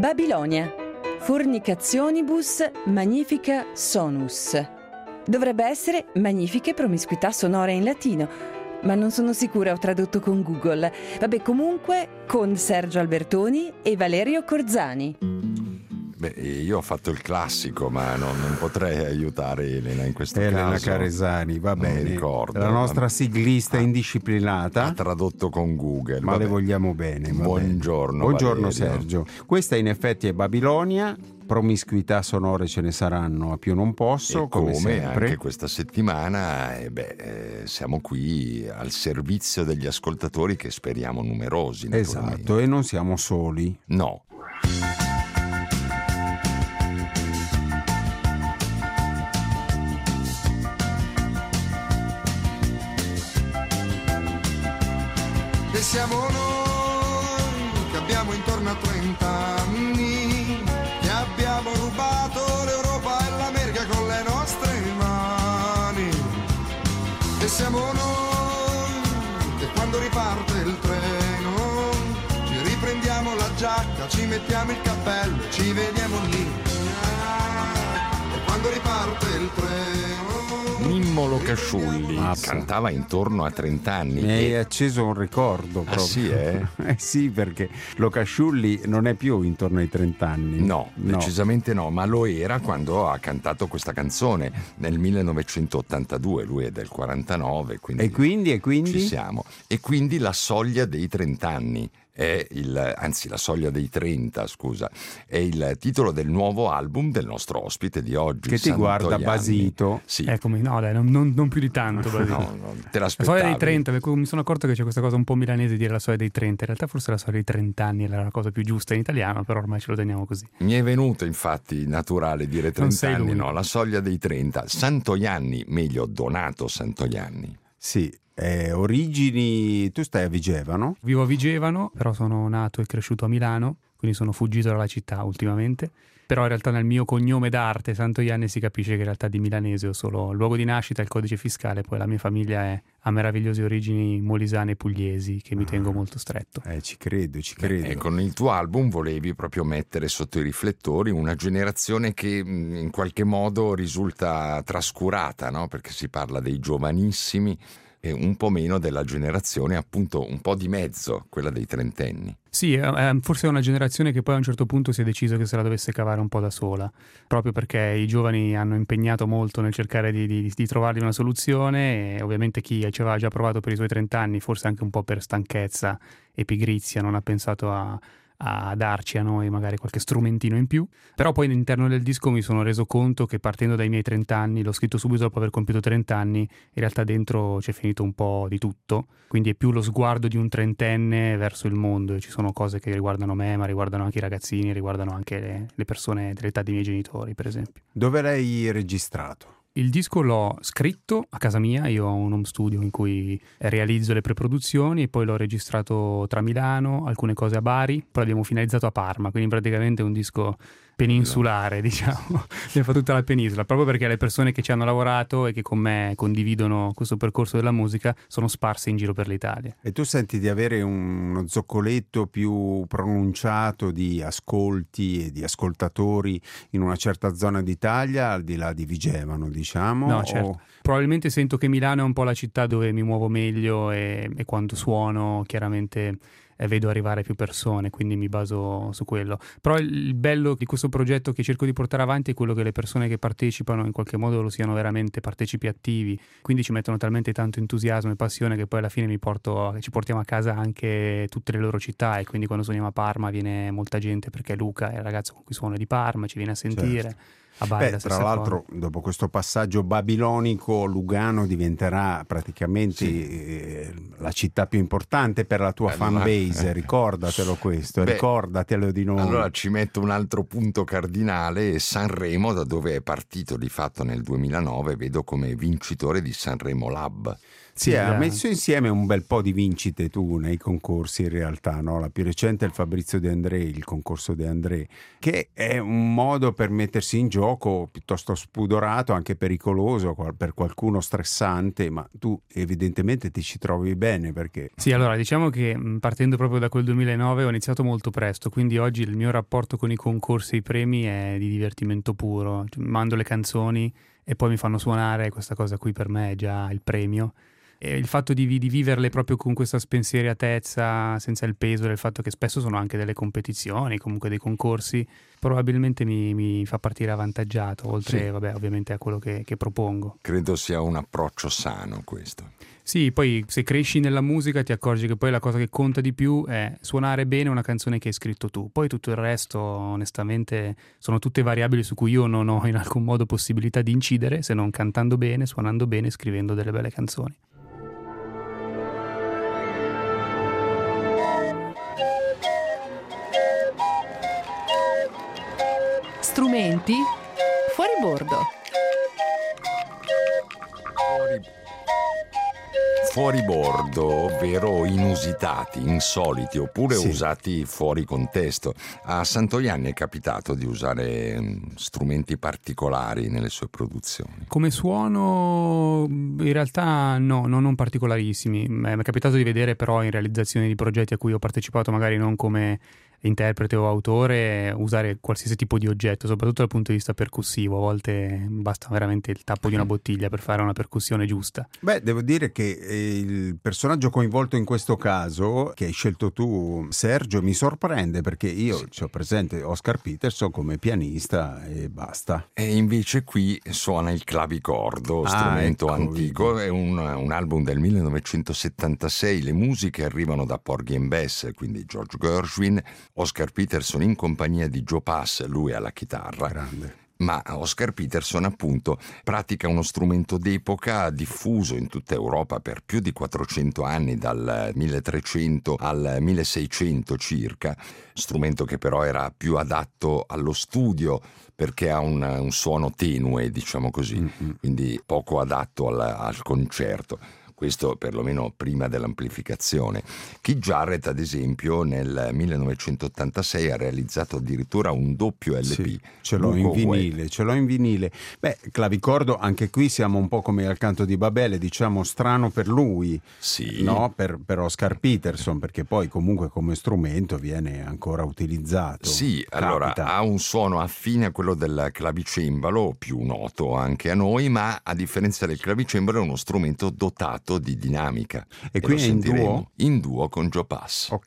Babilonia. Fornicationibus magnifica sonus. Dovrebbe essere magnifiche promiscuità sonore in latino, ma non sono sicura, ho tradotto con Google. Vabbè, comunque con Sergio Albertoni e Valerio Corzani. Io ho fatto il classico, ma non potrei aiutare Elena in questo caso. Elena Caresani, va bene. Mi ricordo. La nostra siglista indisciplinata. Ha tradotto con Google. Ma le vogliamo bene. Buongiorno. Buongiorno Valerio. Sergio. Questa in effetti è Babilonia. Promiscuità sonore ce ne saranno a più non posso, E come sempre. Anche questa settimana siamo qui al servizio degli ascoltatori, che speriamo numerosi. Esatto, e non siamo soli. No. E siamo noi che abbiamo intorno a 30 anni, che abbiamo rubato l'Europa e l'America con le nostre mani. E siamo noi che quando riparte il treno ci riprendiamo la giacca, ci mettiamo il cappello, ci vediamo lì. E quando riparte il treno Mimmo Locasciulli cantava intorno a 30 anni. Mi hai acceso un ricordo proprio. Sì, sì, perché Locasciulli non è più intorno ai 30 anni. No, decisamente no, ma lo era quando ha cantato questa canzone nel 1982, lui è del 49, quindi E quindi? Ci siamo. E quindi la soglia dei 30 anni. La soglia dei 30, scusa, è il titolo del nuovo album del nostro ospite di oggi, che ti guarda Santoianni. basito. Sì. No, dai, non più di tanto. No, te La l'aspettavi. soglia dei 30, perché mi sono accorto che c'è questa cosa un po' milanese di dire la soglia dei 30. In realtà forse la soglia dei 30 anni era la cosa più giusta in italiano, però ormai ce lo teniamo così. Mi è venuto infatti naturale dire 30 anni, l'unico. no, la soglia dei 30. Santoianni, meglio Donato Santoianni. Sì, origini. Tu stai a Vigevano? Vivo a Vigevano, però sono nato e cresciuto a Milano, quindi sono fuggito dalla città ultimamente. Però in realtà nel mio cognome d'arte Santoianni si capisce che in realtà di milanese ho solo il luogo di nascita e il codice fiscale, poi la mia famiglia ha meravigliose origini molisane e pugliesi che mi tengo molto stretto. Ci credo. E con il tuo album volevi proprio mettere sotto i riflettori una generazione che in qualche modo risulta trascurata, no? Perché si parla dei giovanissimi e un po' meno della generazione appunto un po' di mezzo, quella dei trentenni. Sì, forse è una generazione che poi a un certo punto si è deciso che se la dovesse cavare un po' da sola, proprio perché i giovani hanno impegnato molto nel cercare di trovargli una soluzione, e ovviamente chi ci aveva già provato per i suoi 30 anni, forse anche un po' per stanchezza e pigrizia, non ha pensato a darci a noi magari qualche strumentino in più. Però poi all'interno del disco mi sono reso conto che partendo dai miei 30 anni, l'ho scritto subito dopo aver compiuto 30 anni, in realtà dentro c'è finito un po' di tutto, quindi è più lo sguardo di un trentenne verso il mondo, e ci sono cose che riguardano me, ma riguardano anche i ragazzini, riguardano anche le persone dell'età dei miei genitori, per esempio. Dove l'hai registrato? Il disco l'ho scritto a casa mia, io ho un home studio in cui realizzo le preproduzioni, e poi l'ho registrato tra Milano, alcune cose a Bari, poi l'abbiamo finalizzato a Parma, quindi praticamente un disco peninsulare, diciamo, ne fa tutta la penisola, proprio perché le persone che ci hanno lavorato e che con me condividono questo percorso della musica sono sparse in giro per l'Italia. E tu senti di avere uno zoccoletto più pronunciato di ascolti e di ascoltatori in una certa zona d'Italia, al di là di Vigevano, diciamo? No, certo. Probabilmente sento che Milano è un po' la città dove mi muovo meglio, e quando suono chiaramente vedo arrivare più persone, quindi mi baso su quello. Però il bello di questo progetto che cerco di portare avanti è quello che le persone che partecipano in qualche modo lo siano veramente partecipi attivi, quindi ci mettono talmente tanto entusiasmo e passione che poi alla fine ci portiamo a casa anche tutte le loro città, e quindi quando suoniamo a Parma viene molta gente, perché Luca è il ragazzo con cui suono di Parma, ci viene a sentire. Certo. A Bari la tra stessa l'altro, cosa. dopo questo passaggio babilonico, Lugano diventerà praticamente la città più importante per la tua fanbase, ricordatelo questo, ricordatelo di noi. Allora ci metto un altro punto cardinale: Sanremo, da dove è partito di fatto nel 2009, vedo come vincitore di Sanremo Lab. Sì, ha messo insieme un bel po' di vincite tu nei concorsi in realtà, no? La più recente è il Fabrizio De André, il concorso De André, che è un modo per mettersi in gioco piuttosto spudorato, anche pericoloso, per qualcuno stressante, ma tu evidentemente ti ci trovi bene perché... Sì, allora diciamo che partendo proprio da quel 2009 ho iniziato molto presto, quindi oggi il mio rapporto con i concorsi e i premi è di divertimento puro. Mando le canzoni e poi mi fanno suonare, questa cosa qui per me è già il premio. E il fatto di viverle proprio con questa spensieratezza, senza il peso del fatto che spesso sono anche delle competizioni, comunque dei concorsi, probabilmente mi fa partire avvantaggiato, oltre sì. Vabbè, ovviamente a quello che propongo. Credo sia un approccio sano questo. Sì, poi se cresci nella musica ti accorgi che poi la cosa che conta di più è suonare bene una canzone che hai scritto tu. Poi tutto il resto, onestamente, sono tutte variabili su cui io non ho in alcun modo possibilità di incidere, se non cantando bene, suonando bene, scrivendo delle belle canzoni. Strumenti fuori bordo. Fuori bordo, ovvero inusitati, insoliti oppure Sì. usati fuori contesto. A Santoianni è capitato di usare strumenti particolari nelle sue produzioni? Come suono in realtà no, non particolarissimi. Mi è capitato di vedere però in realizzazioni di progetti a cui ho partecipato, magari non come interprete o autore, usare qualsiasi tipo di oggetto, soprattutto dal punto di vista percussivo. A volte basta veramente il tappo di una bottiglia per fare una percussione giusta. Beh, devo dire che il personaggio coinvolto in questo caso, che hai scelto tu, Sergio, mi sorprende perché io ci ho presente Oscar Peterson come pianista e basta. E invece qui suona il clavicordo, strumento ecco, antico, è un album del 1976, le musiche arrivano da Porgy and Bess, quindi George Gershwin, Oscar Peterson in compagnia di Joe Pass, lui alla chitarra. Grande. Ma Oscar Peterson appunto pratica uno strumento d'epoca diffuso in tutta Europa per più di 400 anni, dal 1300 al 1600 circa, strumento che però era più adatto allo studio perché ha un suono tenue, diciamo così, quindi poco adatto al concerto. Questo perlomeno prima dell'amplificazione. Keith Jarrett, ad esempio, nel 1986 ha realizzato addirittura un doppio LP. Sì, ce l'ho in vinile. Beh, clavicordo, anche qui siamo un po' come al Canto di Babele, diciamo strano per lui, sì. no? Per Oscar Peterson, perché poi comunque come strumento viene ancora utilizzato. Sì, Capita. allora ha un suono affine a quello del clavicembalo, più noto anche a noi, ma a differenza del clavicembalo è uno strumento dotato di dinamica. E qui è in duo? In duo con Joe Pass. Ok.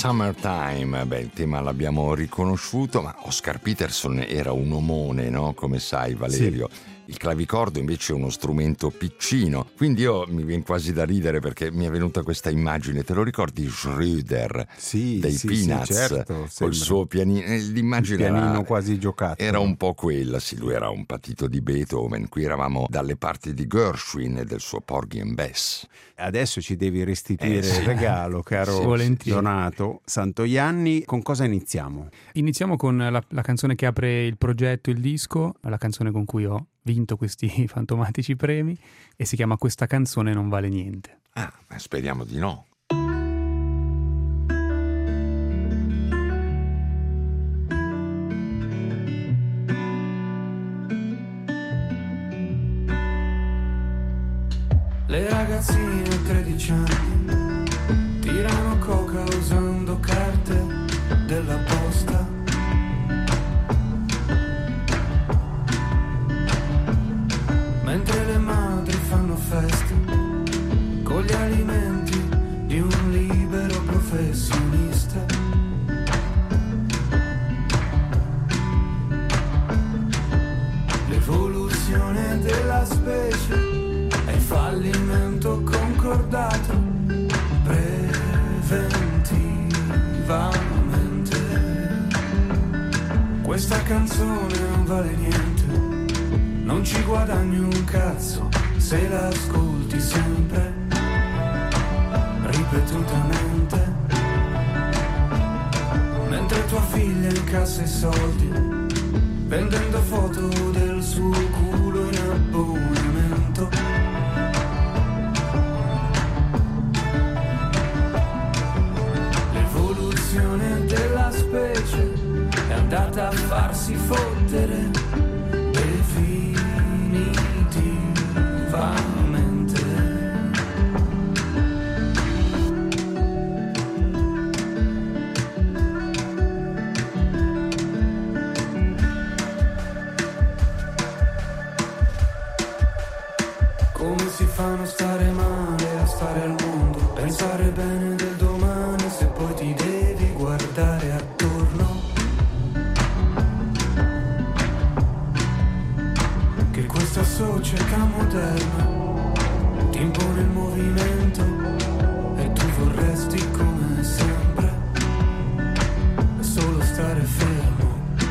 Summertime, il tema l'abbiamo riconosciuto, ma Oscar Peterson era un omone, no? Come sai, Valerio. Sì. Il clavicordo invece è uno strumento piccino, quindi mi viene quasi da ridere perché mi è venuta questa immagine. Te lo ricordi Schröder dei Peanuts? Sì, certo, col suo pianino? L'immagine pianino quasi giocato. Era un po' quella, sì, lui era un patito di Beethoven. Qui eravamo dalle parti di Gershwin e del suo Porgy and Bess. Adesso ci devi restituire il regalo, caro Donato Santoianni. Con cosa iniziamo? Iniziamo con la canzone che apre il progetto, il disco, la canzone con cui ho vinto questi fantomatici premi, e si chiama Questa canzone non vale niente. Speriamo di no. Le ragazzine a 13 anni tirano coca usando carte della posta. Mentre le madri fanno festa con gli alimenti di un libero professionista. L'evoluzione della specie è il fallimento concordato preventivamente. Questa canzone non vale niente, non ci guadagni un cazzo se l'ascolti sempre, ripetutamente. Mentre tua figlia incassa i soldi, vendendo foto del suo culo in abbonamento. L'evoluzione della specie è andata a farsi fottere definitivamente. Come si fa a non stare male, a stare al mondo, pensare bene del domani se poi ti devi guardare attorno? Che questa società moderna ti impone il movimento e tu vorresti come sempre solo stare fermo.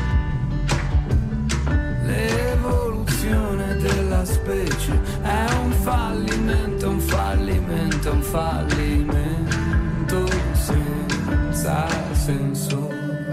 L'evoluzione della specie è un fallimento, un fallimento, un fallimento senza senso.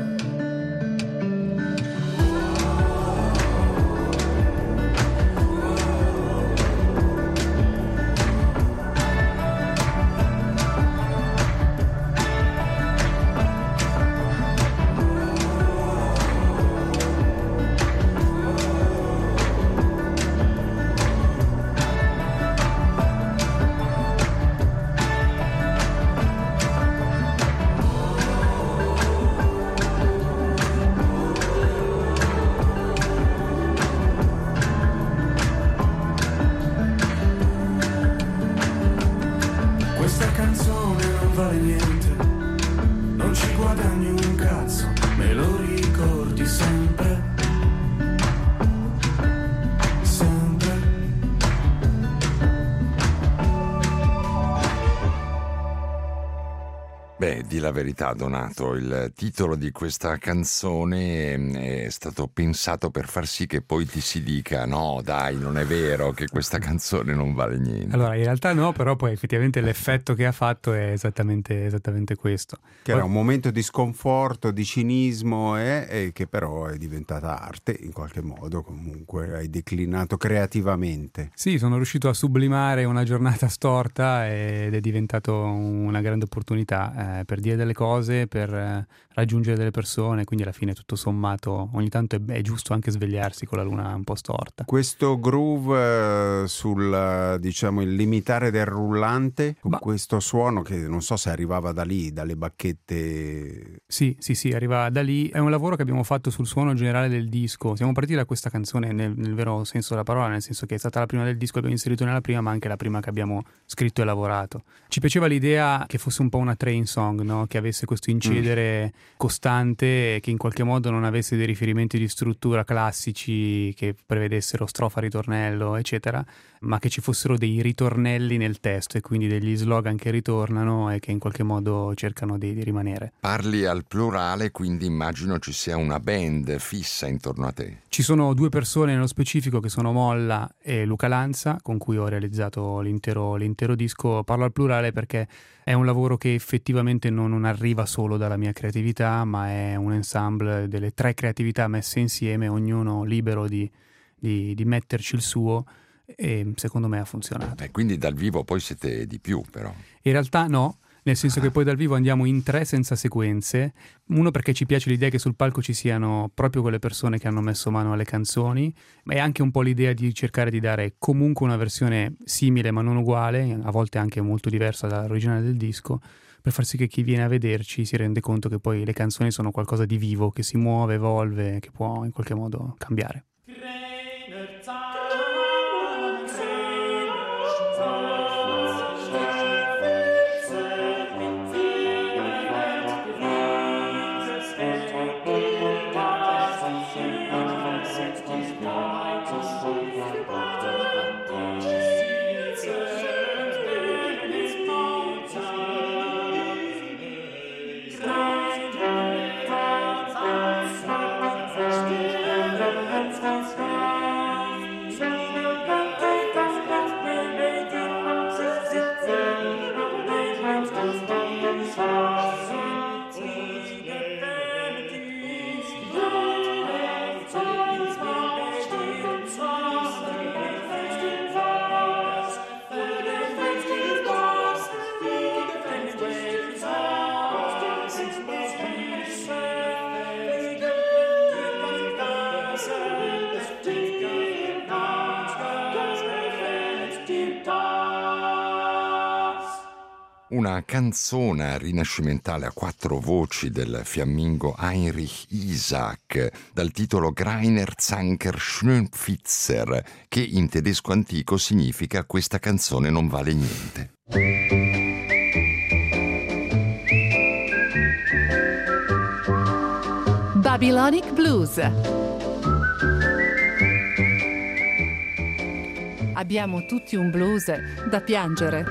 Di la verità, Donato, il titolo di questa canzone è stato pensato per far sì che poi ti si dica no dai, non è vero che questa canzone non vale niente. Allora in realtà no, però poi effettivamente l'effetto che ha fatto è esattamente questo. Che era un momento di sconforto, di cinismo e che però è diventata arte in qualche modo, comunque hai declinato creativamente. Sì, sono riuscito a sublimare una giornata storta ed è diventato una grande opportunità per dire delle cose, per raggiungere delle persone, quindi alla fine tutto sommato ogni tanto è giusto anche svegliarsi con la luna un po' storta. Questo groove sul, diciamo, il limitare del rullante, con questo suono che non so se arrivava da lì, dalle bacchette. Sì, arriva da lì. È un lavoro che abbiamo fatto sul suono generale del disco. Siamo partiti da questa canzone nel vero senso della parola, nel senso che è stata la prima del disco che abbiamo inserito nella prima, ma anche la prima che abbiamo scritto e lavorato. Ci piaceva l'idea che fosse un po' una train song, no? Che avesse questo incedere costante e che in qualche modo non avesse dei riferimenti di struttura classici che prevedessero strofa, ritornello, eccetera, ma che ci fossero dei ritornelli nel testo e quindi degli slogan che ritornano e che in qualche modo cercano di rimanere. Parli al plurale, quindi immagino ci sia una band fissa intorno a te. Ci sono 2 persone nello specifico che sono Molla e Luca Lanza, con cui ho realizzato l'intero disco. Parlo al plurale perché è un lavoro che effettivamente non arriva solo dalla mia creatività, ma è un ensemble delle 3 creatività messe insieme, ognuno libero di metterci il suo, e secondo me ha funzionato. Quindi dal vivo poi siete di più, però. In realtà no, nel senso che poi dal vivo andiamo in 3 senza sequenze. Uno, perché ci piace l'idea che sul palco ci siano proprio quelle persone che hanno messo mano alle canzoni, ma è anche un po' l'idea di cercare di dare comunque una versione simile ma non uguale, a volte anche molto diversa dall'originale del disco, per far sì che chi viene a vederci si rende conto che poi le canzoni sono qualcosa di vivo, che si muove, evolve, che può in qualche modo cambiare. Una canzone rinascimentale a 4 voci del fiammingo Heinrich Isaac dal titolo Greiner Zanker Schnöpfitzer, che in tedesco antico significa questa canzone non vale niente. Babylonic Blues. Abbiamo tutti un blues da piangere.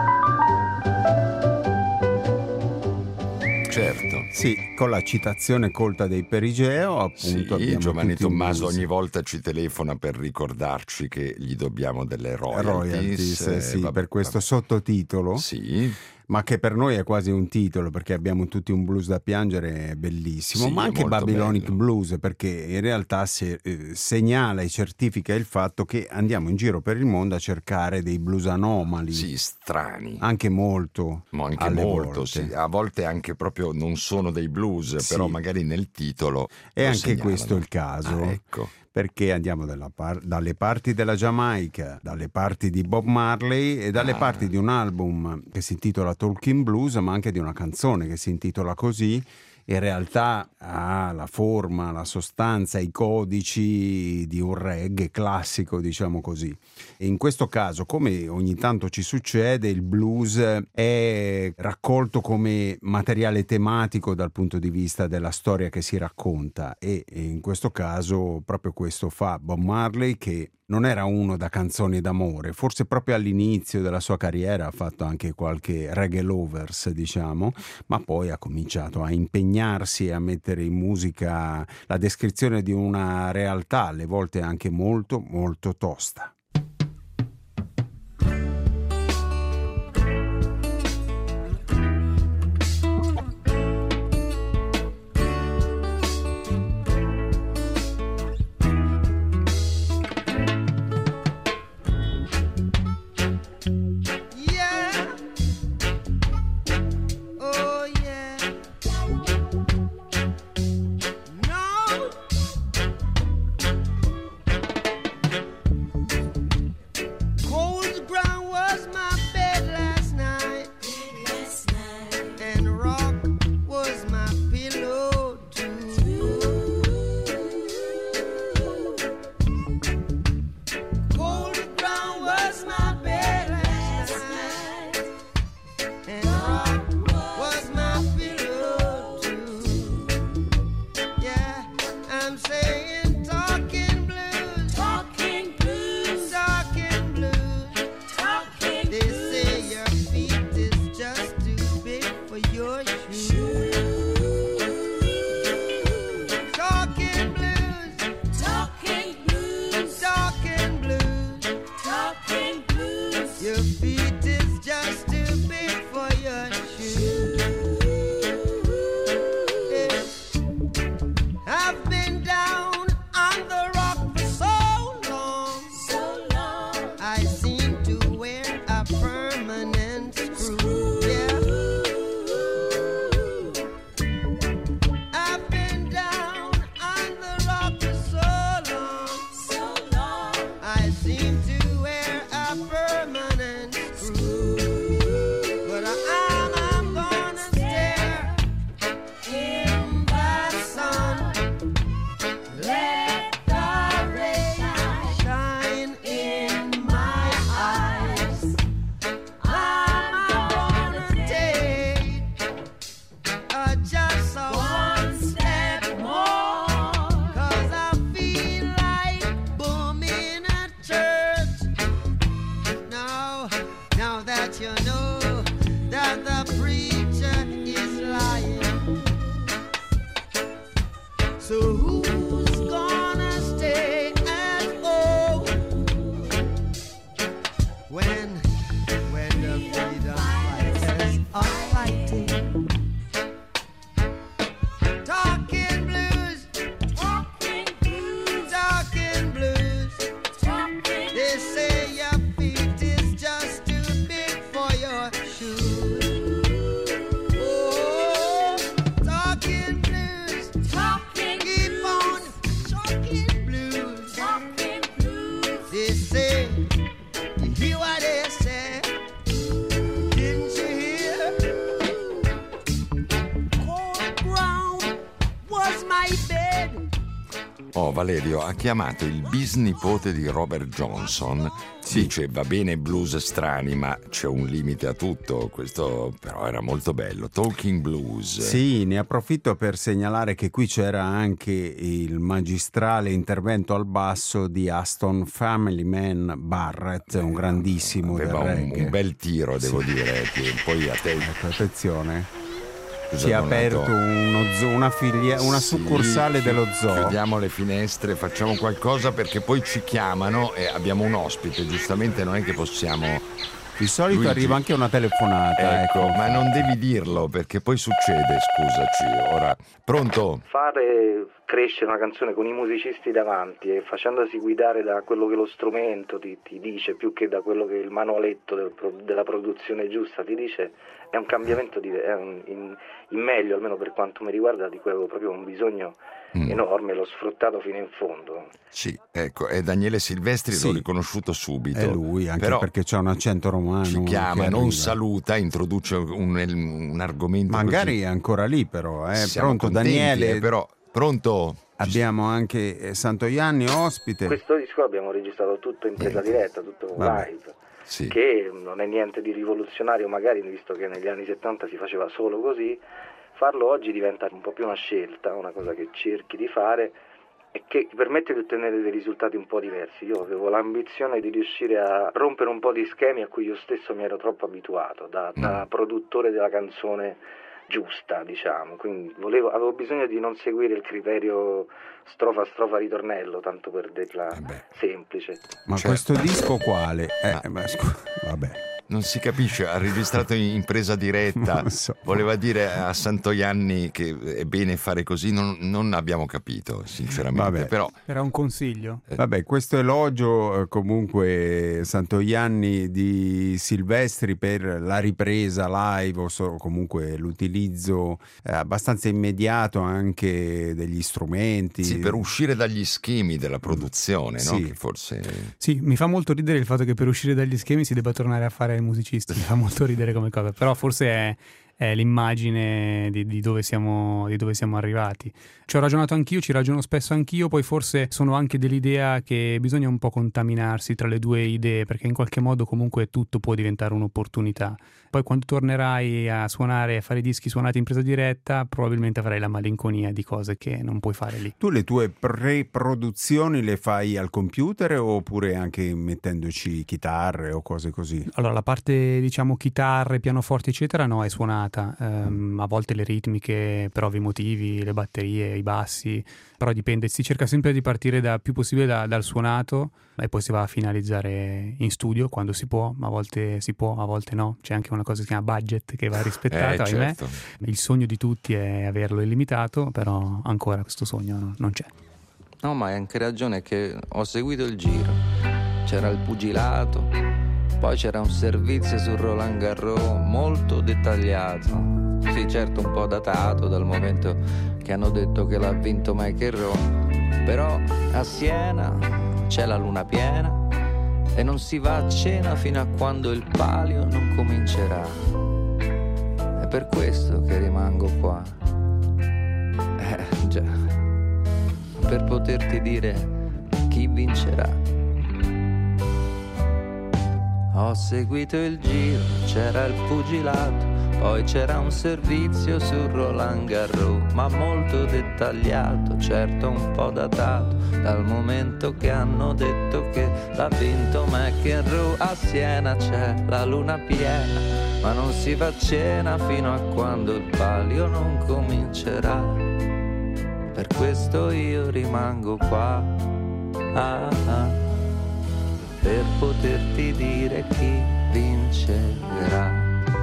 Certo. Sì, con la citazione colta dei Perigeo, appunto. Sì, Giovanni Tommaso blues. ogni volta ci telefona per ricordarci che gli dobbiamo delle royalties. Sì, per questo sottotitolo. Sì. Ma che per noi è quasi un titolo, perché abbiamo tutti un blues da piangere, è bellissimo, sì, ma anche Babylonic bello. Blues, perché in realtà segnala e certifica il fatto che andiamo in giro per il mondo a cercare dei blues anomali. Sì, strani. Anche molto. Anche molto, volte. sì. A volte anche proprio non sono dei blues, Sì. però magari nel titolo E lo anche segnalano. questo è il caso. Ecco. Perché andiamo dalle parti della Giamaica, dalle parti di Bob Marley e dalle parti di un album che si intitola Talking Blues, ma anche di una canzone che si intitola così. In realtà ha la forma, la sostanza, i codici di un reggae classico, diciamo così. E in questo caso, come ogni tanto ci succede, il blues è raccolto come materiale tematico dal punto di vista della storia che si racconta, e in questo caso proprio questo fa Bob Marley, che non era uno da canzoni d'amore, forse proprio all'inizio della sua carriera ha fatto anche qualche reggae lovers, diciamo, ma poi ha cominciato a impegnarsi e a mettere in musica la descrizione di una realtà, alle volte anche molto, molto tosta. So who's gonna stay at home when the freedom fighters are fighting? Talking blues, talking blues, talking blues. They say your feet is just too big for your shoes. Oh, talking blues, talking, keep on talking blues, talking blues. They say, you hear what they say? Didn't you hear? Cold ground was my bed. Oh, Valerio ha chiamato il bisnipote di Robert Johnson. Dice va bene blues strani, ma c'è un limite a tutto. Questo però era molto bello. Talking Blues. Sì, ne approfitto per segnalare che qui c'era anche il magistrale intervento al basso di Aston Family Man Barrett, un grandissimo del Aveva reggae. un bel tiro, devo dire. Che poi a te Ecco, attenzione. Scusa, Si è Donato. aperto una Sì, succursale dello zoo. Chiudiamo le finestre, facciamo qualcosa perché poi ci chiamano e abbiamo un ospite. Giustamente non è che possiamo. Di solito Luigi. arriva anche una telefonata. Ecco, ma non devi dirlo perché poi succede, scusaci. Ora, pronto? Fare crescere una canzone con i musicisti davanti e facendosi guidare da quello che lo strumento ti dice più che da quello che il manualetto della produzione giusta ti dice, è un cambiamento in meglio, almeno per quanto mi riguarda, di cui avevo proprio un bisogno enorme, l'ho sfruttato fino in fondo. Sì, ecco, è Daniele Silvestri, Sì. l'ho riconosciuto subito. È lui, anche però perché c'è un accento romano. ci chiama, che non arriva. saluta, introduce un argomento. Magari così. è ancora lì, però. Siamo Pronto, contenti, Daniele? però, pronto? Abbiamo anche Santoianni ospite. Questo disco abbiamo registrato tutto in presa diretta, tutto Vabbè. live. Sì. Che non è niente di rivoluzionario, magari, visto che negli anni 70 si faceva solo così. Farlo oggi diventa un po' più una scelta, una cosa che cerchi di fare e che ti permette di ottenere dei risultati un po' diversi. Io avevo l'ambizione di riuscire a rompere un po' di schemi a cui io stesso mi ero troppo abituato, da produttore della canzone giusta, diciamo. Quindi avevo bisogno di non seguire il criterio strofa strofa ritornello, tanto per dirla semplice. Ma Certo. questo disco quale? Vabbè. Non si capisce, ha registrato in presa diretta, Non so. voleva dire a Santoianni che è bene fare così, non abbiamo capito sinceramente, Vabbè. però Era un consiglio. Vabbè, questo elogio comunque Santoianni di Silvestri per la ripresa live o comunque l'utilizzo abbastanza immediato anche degli strumenti. sì, per uscire dagli schemi della produzione, no? Sì. Che forse Sì, mi fa molto ridere il fatto che per uscire dagli schemi si debba tornare a fare il musicista, mi fa molto ridere come cosa, però forse è l'immagine di dove siamo arrivati. Ci ho ragionato anch'io, ci ragiono spesso anch'io, poi forse sono anche dell'idea che bisogna un po' contaminarsi tra le due idee, perché in qualche modo comunque tutto può diventare un'opportunità. Poi quando tornerai a suonare, a fare dischi suonati in presa diretta, probabilmente avrai la malinconia di cose che non puoi fare lì. Tu le tue pre-produzioni le fai al computer oppure anche mettendoci chitarre o cose così? Allora, la parte, diciamo, chitarre, pianoforti, eccetera, no, è suonata. A volte le ritmiche, per ovvi motivi, le batterie, i bassi, però dipende. Si cerca sempre di partire più possibile dal suonato e poi si va a finalizzare in studio quando si può, ma a volte si può, a volte no. C'è anche una cosa che si chiama budget che va rispettata, ahimè. certo. Il sogno di tutti è averlo illimitato, però ancora questo sogno non c'è. No, ma hai anche ragione che ho seguito il giro. C'era il pugilato, poi c'era un servizio su Roland Garros molto dettagliato. Sì, certo, un po' datato dal momento che hanno detto che l'ha vinto McEnroe. Però a Siena c'è la luna piena e non si va a cena fino a quando il palio non comincerà. È per questo che rimango qua. Già, per poterti dire chi vincerà. Ho seguito il giro, c'era il pugilato, poi c'era un servizio su Roland Garros, ma molto dettagliato, certo un po' datato, dal momento che hanno detto che l'ha vinto McEnroe. A Siena c'è la luna piena, ma non si va a cena fino a quando il palio non comincerà. per questo io rimango qua, per poterti dire chi vincerà.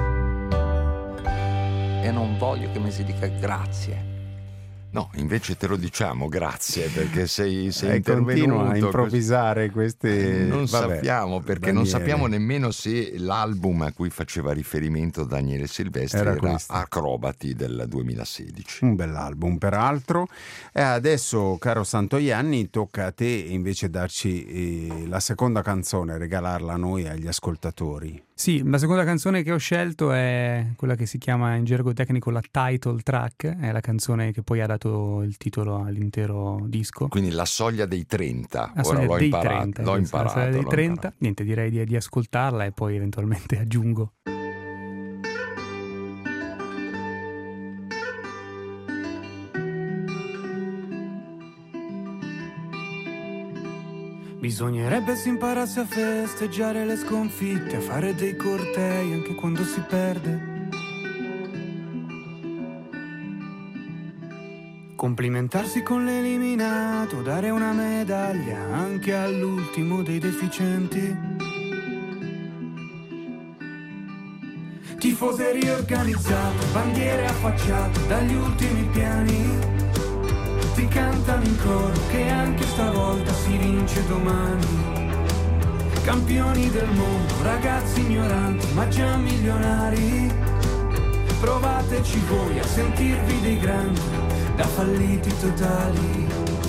E non voglio che mi si dica grazie. No, invece te lo diciamo, grazie, perché sei intervenuto. Continua a improvvisare queste... Non sappiamo, perché non sappiamo nemmeno se l'album a cui faceva riferimento Daniele Silvestri era Acrobati del 2016. Un bell'album, peraltro. E adesso, caro Santoianni, tocca a te invece darci la seconda canzone, regalarla a noi, agli ascoltatori. Sì, la seconda canzone che ho scelto è quella che si chiama in gergo tecnico la title track, è la canzone che poi ha dato il titolo all'intero disco. Quindi La soglia dei 30, la ora l'ho dei imparato. 30, L'ho imparato. La soglia dei 30, niente, direi di ascoltarla e poi eventualmente aggiungo. Bisognerebbe si imparasse a festeggiare le sconfitte, a fare dei cortei anche quando si perde. Complimentarsi con l'eliminato, dare una medaglia anche all'ultimo dei deficienti. Tifoserie organizzate, bandiere affacciate dagli ultimi piani. Ti cantano in coro che anche stavolta si vince domani. Campioni del mondo, ragazzi ignoranti ma già milionari. Provateci voi a sentirvi dei grandi, da falliti totali.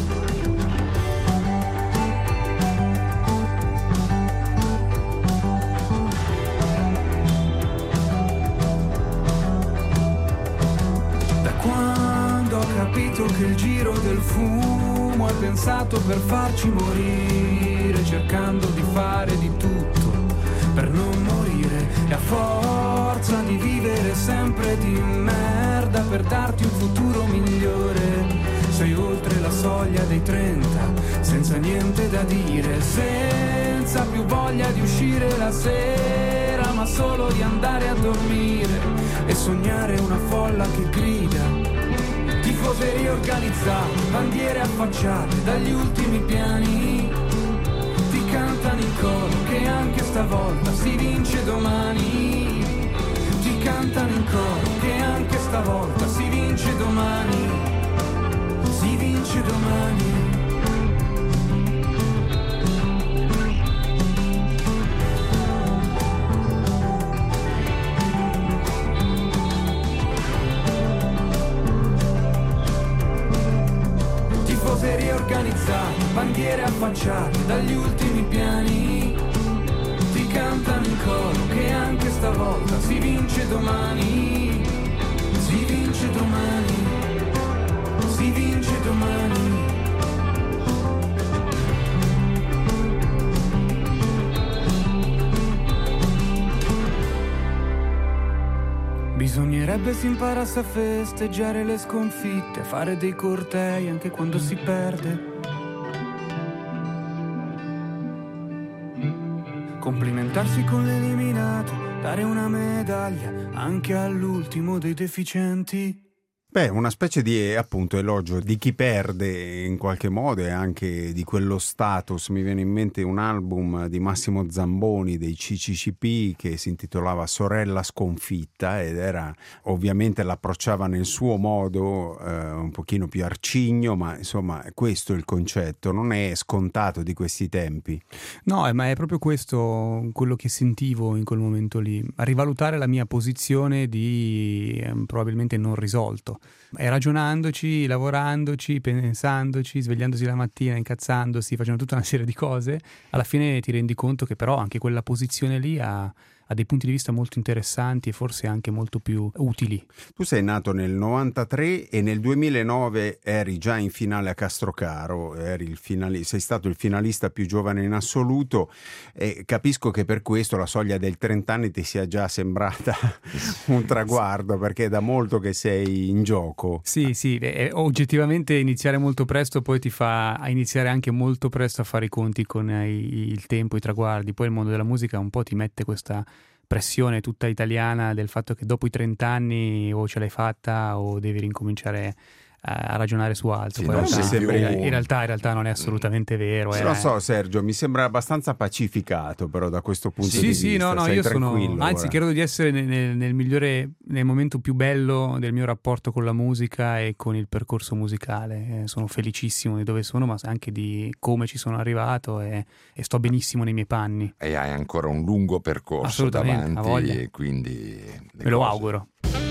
Da quando ho capito che il giro del fumo è pensato per farci morire, cercando di fare di tutto per non morire, e a forza di vivere sempre di merda per darti un futuro migliore. Sei oltre la soglia dei 30, senza niente da dire, senza più voglia di uscire la sera, ma solo di andare a dormire e sognare una folla che grida. Tifoserie organizzate, bandiere affacciate dagli ultimi piani. Ti cantano in coro che anche stavolta si vince domani. Ti cantano in coro che anche stavolta si vince domani. Si vince domani. Tifoserie organizzate, bandiere affacciate dagli ultimi piani. Ti cantano in coro che anche stavolta si vince domani. Si vince domani. Si vince domani. Bisognerebbe si imparasse a festeggiare le sconfitte, a fare dei cortei anche quando si perde. Complimentarsi con l'eliminato, dare una medaglia anche all'ultimo dei deficienti. Beh, una specie di, appunto, elogio di chi perde in qualche modo e anche di quello status. Mi viene in mente un album di Massimo Zamboni dei CCCP che si intitolava Sorella sconfitta ed era, ovviamente l'approcciava nel suo modo un pochino più arcigno, ma insomma questo è il concetto, non è scontato di questi tempi. No, ma è proprio questo quello che sentivo in quel momento lì, a rivalutare la mia posizione di probabilmente non risolto. E ragionandoci, lavorandoci, pensandoci, svegliandosi la mattina, incazzandosi, facendo tutta una serie di cose, alla fine ti rendi conto che però anche quella posizione lì ha dei punti di vista molto interessanti e forse anche molto più utili. Tu sei nato nel 93 e nel 2009 eri già in finale a Castrocaro, sei stato il finalista più giovane in assoluto e capisco che per questo la soglia del 30 anni ti sia già sembrata un traguardo, perché è da molto che sei in gioco. Sì, oggettivamente iniziare molto presto poi ti fa iniziare anche molto presto a fare i conti con il tempo, i traguardi. Poi il mondo della musica un po' ti mette questa pressione tutta italiana del fatto che dopo i 30 anni o ce l'hai fatta o devi rincominciare a ragionare su altro. Sì, Poi non in realtà non è assolutamente vero. Non so, Sergio, mi sembra abbastanza pacificato però da questo punto di vista. Sì, no, sei io tranquillo, anzi credo di essere nel momento più bello del mio rapporto con la musica e con il percorso musicale. Sono felicissimo di dove sono, ma anche di come ci sono arrivato e sto benissimo nei miei panni. E hai ancora un lungo percorso davanti, e quindi me lo auguro.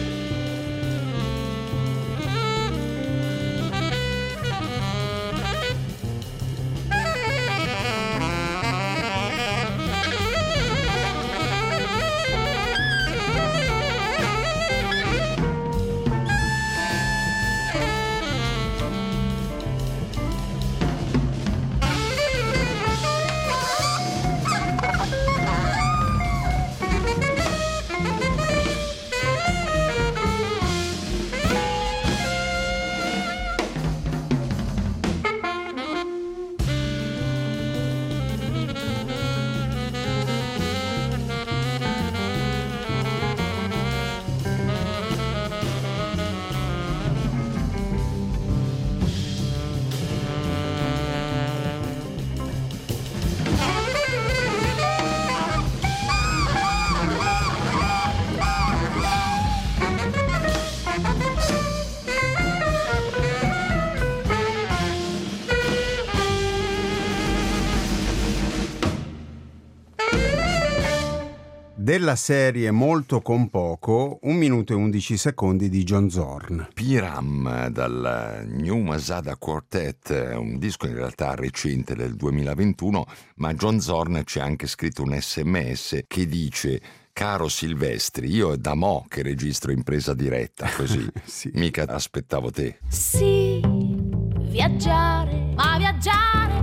Della serie Molto con poco, 1 minuto e 11 secondi di John Zorn. Piram dal New Masada Quartet, un disco in realtà recente del 2021, ma John Zorn ci ha anche scritto un SMS che dice: caro Silvestri, io è da mo' che registro in presa diretta, così Sì. mica aspettavo te. Sì, viaggiare, ma viaggiare,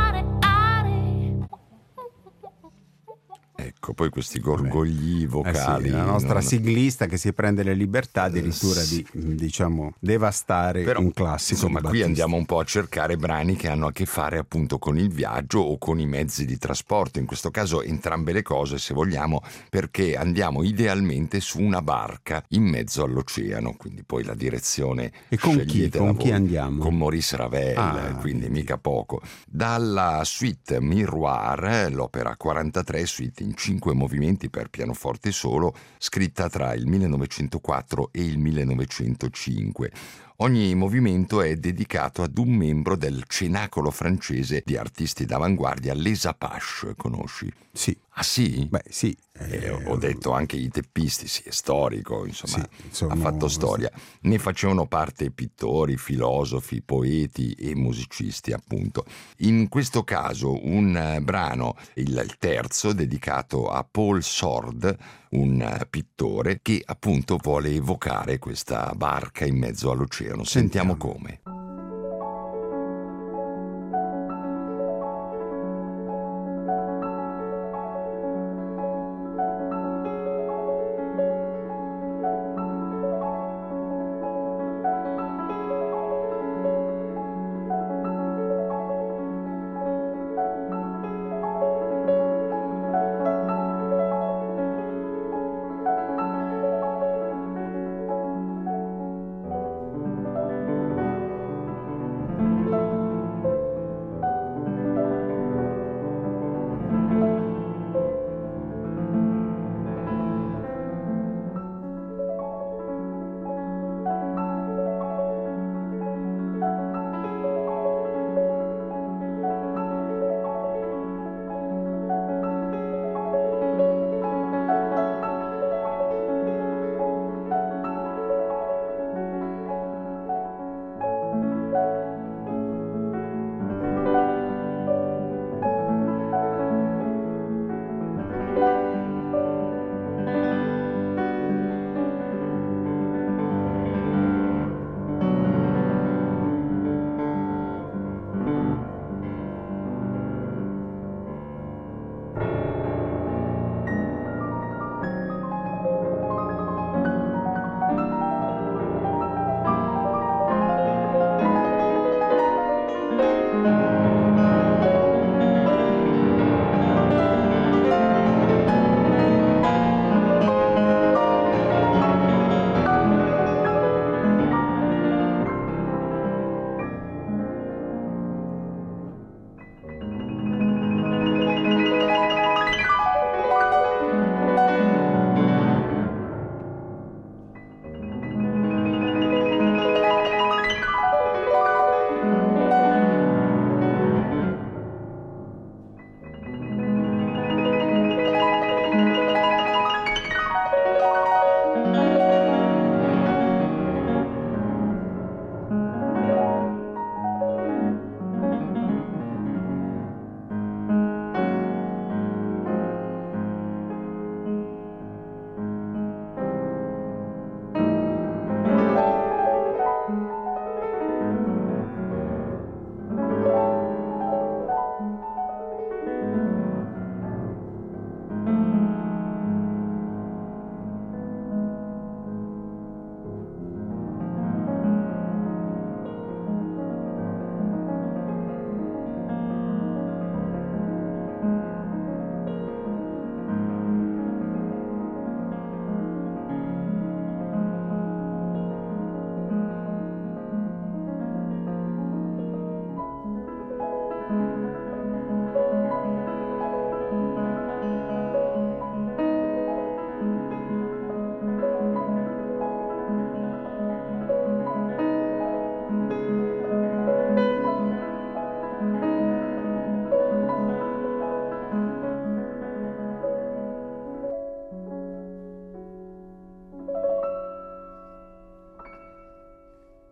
Ecco, poi questi gorgogli vocali. Sì, la nostra siglista che si prende le libertà addirittura di, diciamo, devastare un classico. Insomma, qui andiamo un po' a cercare brani che hanno a che fare appunto con il viaggio o con i mezzi di trasporto. In questo caso entrambe le cose, se vogliamo, perché andiamo idealmente su una barca in mezzo all'oceano, quindi poi la direzione e con chi? Con chi andiamo? Con Maurice Ravel, quindi mica poco. Dalla suite Miroir, l'opera 43, suite in 5 movimenti per pianoforte solo, scritta tra il 1904 e il 1905. Ogni movimento è dedicato ad un membro del cenacolo francese di artisti d'avanguardia, Les Apaches, conosci? Sì. Ah sì? Beh sì. Ho detto anche i teppisti, sì, è storico, insomma, sì, ha fatto storia. Ne facevano parte pittori, filosofi, poeti e musicisti, appunto. In questo caso un brano, il terzo, dedicato a Paul Sord, un pittore che appunto vuole evocare questa barca in mezzo all'oceano. Sentiamo come.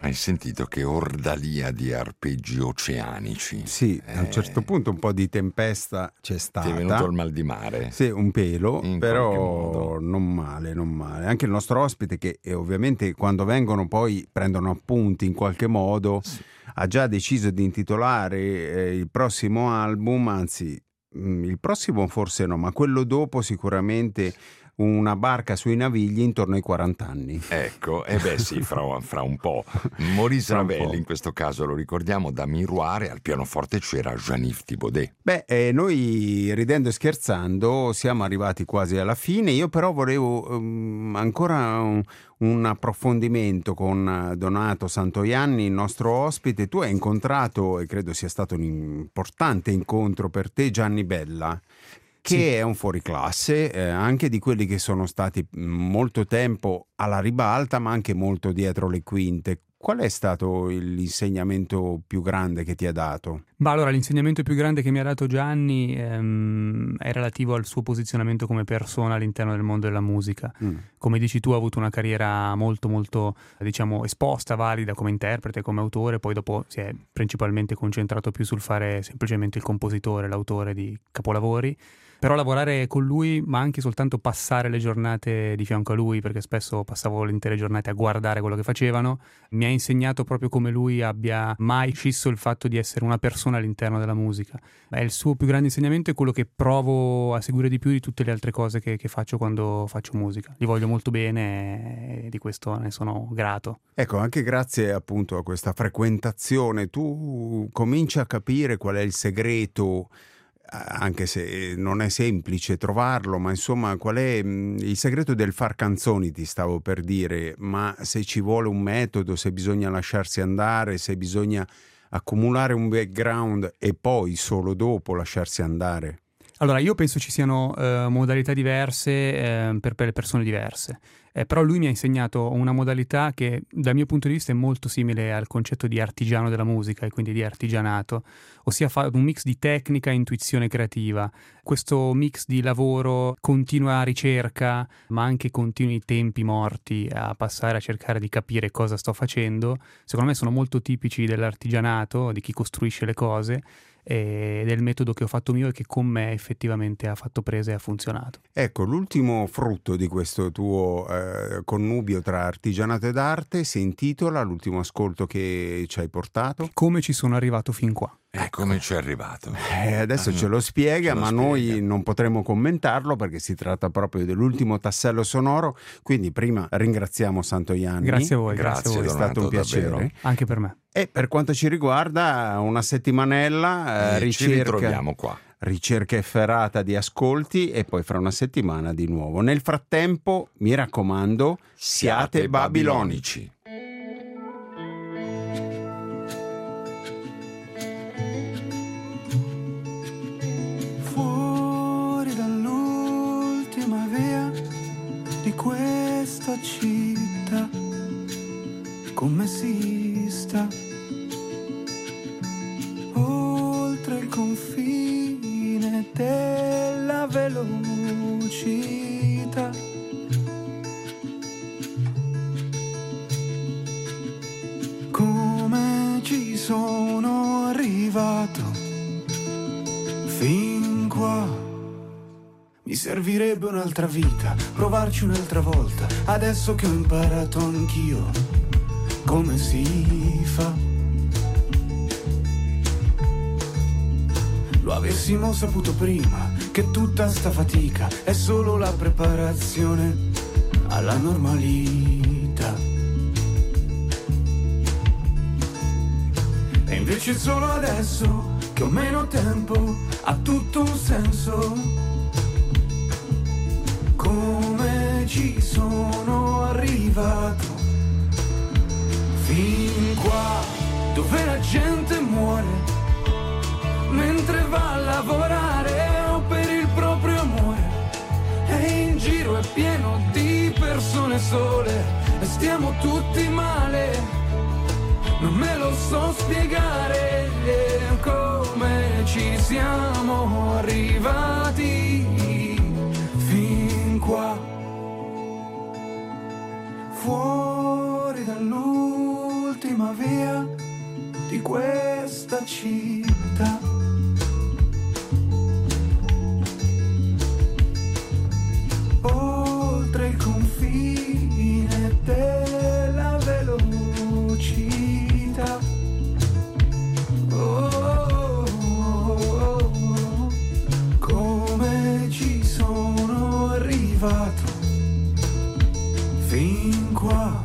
Hai sentito che ordalia di arpeggi oceanici? Sì, a un certo punto un po' di tempesta c'è stata. Ti è venuto il mal di mare? Sì, un pelo, In però non male. Anche il nostro ospite che ovviamente quando vengono poi prendono appunti in qualche modo, sì. Ha già deciso di intitolare il prossimo album, anzi il prossimo forse no, ma quello dopo sicuramente Una barca sui navigli intorno ai 40 anni. Ecco, e beh sì, fra un po'. Maurice Ravel, in questo caso lo ricordiamo da Miroir, e al pianoforte c'era Jean-Yves Thibaudet. Beh, noi ridendo e scherzando siamo arrivati quasi alla fine. Io però volevo ancora un approfondimento con Donato Santoianni, il nostro ospite. Tu hai incontrato, e credo sia stato un importante incontro per te, Gianni Bella, che sì, è un fuoriclasse, anche di quelli che sono stati molto tempo alla ribalta, ma anche molto dietro le quinte. Qual è stato l'insegnamento più grande che ti ha dato? Ma allora, l'insegnamento più grande che mi ha dato Gianni è relativo al suo posizionamento come persona all'interno del mondo della musica. Come dici tu, ha avuto una carriera molto molto, diciamo, esposta, valida come interprete, come autore, poi dopo si è principalmente concentrato più sul fare semplicemente il compositore, l'autore di capolavori. Però lavorare con lui, ma anche soltanto passare le giornate di fianco a lui, perché spesso passavo le intere giornate a guardare quello che facevano, mi ha insegnato proprio come lui abbia mai scisso il fatto di essere una persona all'interno della musica. È il suo più grande insegnamento, è quello che provo a seguire di più di tutte le altre cose che faccio quando faccio musica. Li voglio molto bene e di questo ne sono grato. Ecco, anche grazie appunto a questa frequentazione tu cominci a capire qual è il segreto, anche se non è semplice trovarlo, ma insomma qual è il segreto del far canzoni, ti stavo per dire, ma se ci vuole un metodo, se bisogna lasciarsi andare, se bisogna accumulare un background e poi solo dopo lasciarsi andare. Allora, io penso ci siano modalità diverse per le persone diverse, però lui mi ha insegnato una modalità che dal mio punto di vista è molto simile al concetto di artigiano della musica e quindi di artigianato, ossia fa un mix di tecnica e intuizione creativa. Questo mix di lavoro, continua ricerca, ma anche continui tempi morti a passare a cercare di capire cosa sto facendo, secondo me sono molto tipici dell'artigianato, di chi costruisce le cose, e del metodo che ho fatto mio e che con me effettivamente ha fatto presa e ha funzionato. Ecco, l'ultimo frutto di questo tuo connubio tra artigianato ed arte si intitola, l'ultimo ascolto che ci hai portato, Come ci sono arrivato fin qua. Come ci è arrivato? Adesso ce lo spiega, ma noi non potremo commentarlo perché si tratta proprio dell'ultimo tassello sonoro, quindi prima ringraziamo Santoianni. Grazie a voi, grazie a voi. È stato un piacere. Davvero. Anche per me. E per quanto ci riguarda, una settimanella, ci ritroviamo qua. Ricerca efferata di ascolti e poi fra una settimana di nuovo. Nel frattempo, mi raccomando, siate babilonici. Fuori dall'ultima via di questa città, come si sta? Oltre il confine della velocità, come ci sono arrivato fin qua. Mi servirebbe un'altra vita, provarci un'altra volta, adesso che ho imparato anch'io come si fa. Lo avessimo saputo prima, che tutta sta fatica è solo la preparazione alla normalità. E invece solo adesso, che ho meno tempo, ha tutto un senso. Come ci sono arrivato fin qua, dove la gente muore mentre va a lavorare o per il proprio amore, e in giro è pieno di persone sole e stiamo tutti male. Non me lo so spiegare come ci siamo arrivati fin qua. Fuori dall'ultima l'ultima via di questa città. Oltre il confine della velocità. Come ci sono arrivato fin qua.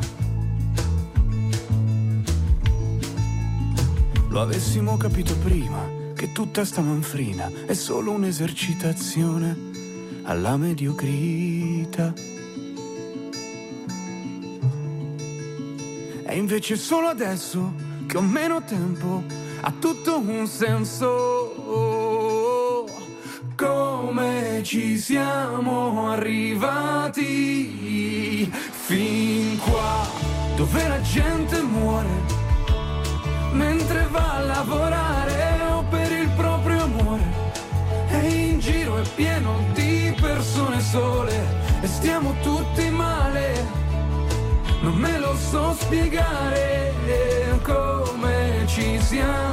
Lo avessimo capito prima che tutta sta manfrina è solo un'esercitazione alla mediocrità. E invece solo adesso che ho meno tempo ha tutto un senso. Come ci siamo arrivati fin qua, dove la gente muore mentre va a lavorare o per il proprio amore, e in giro è pieno di persone sole e stiamo tutti male. Non me lo so spiegare come ci siamo